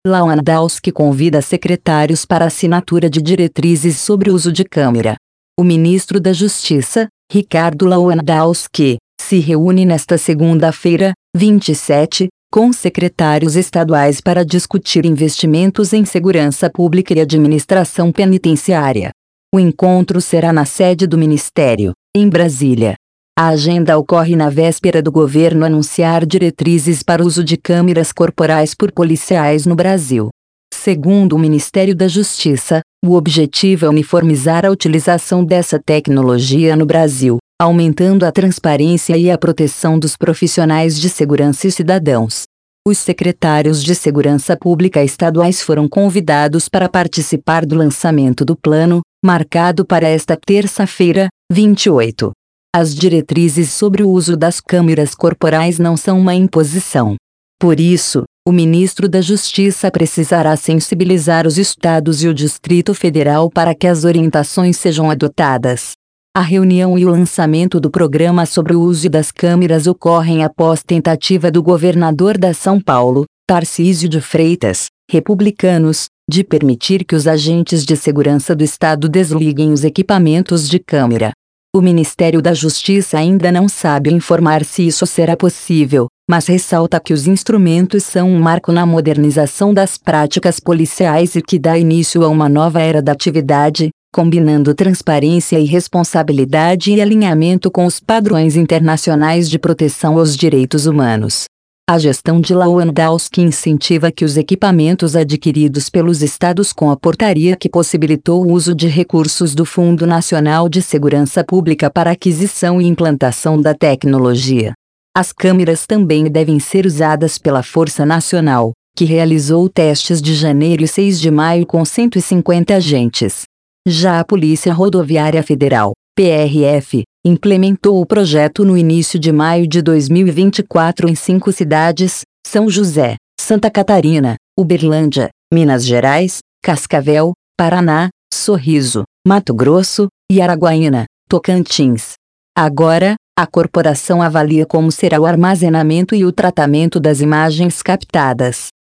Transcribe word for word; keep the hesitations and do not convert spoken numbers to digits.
Lewandowski convida secretários para assinatura de diretrizes sobre o uso de câmera. O ministro da Justiça, Ricardo Lewandowski, se reúne nesta segunda-feira, vinte e sete, com secretários estaduais para discutir investimentos em segurança pública e administração penitenciária. O encontro será na sede do Ministério, em Brasília. A agenda ocorre na véspera do governo anunciar diretrizes para o uso de câmeras corporais por policiais no Brasil. Segundo o Ministério da Justiça, o objetivo é uniformizar a utilização dessa tecnologia no Brasil, aumentando a transparência e a proteção dos profissionais de segurança e cidadãos. Os secretários de Segurança Pública estaduais foram convidados para participar do lançamento do plano, marcado para esta terça-feira, vinte e oito. As diretrizes sobre o uso das câmeras corporais não são uma imposição. Por isso, o ministro da Justiça precisará sensibilizar os estados e o Distrito Federal para que as orientações sejam adotadas. A reunião e o lançamento do programa sobre o uso das câmeras ocorrem após tentativa do governador da São Paulo, Tarcísio de Freitas, republicanos, de permitir que os agentes de segurança do estado desliguem os equipamentos de câmera. O Ministério da Justiça ainda não sabe informar se isso será possível, mas ressalta que os instrumentos são um marco na modernização das práticas policiais e que dá início a uma nova era da atividade, combinando transparência e responsabilidade e alinhamento com os padrões internacionais de proteção aos direitos humanos. A gestão de Lewandowski incentiva que os equipamentos adquiridos pelos estados com a portaria que possibilitou o uso de recursos do Fundo Nacional de Segurança Pública para aquisição e implantação da tecnologia. As câmeras também devem ser usadas pela Força Nacional, que realizou testes de janeiro e seis de maio com cento e cinquenta agentes. Já a Polícia Rodoviária Federal, P R F, implementou o projeto no início de maio de dois mil e vinte e quatro em cinco cidades: São José, Santa Catarina, Uberlândia, Minas Gerais, Cascavel, Paraná, Sorriso, Mato Grosso, e Araguaína, Tocantins. Agora, a corporação avalia como será o armazenamento e o tratamento das imagens captadas.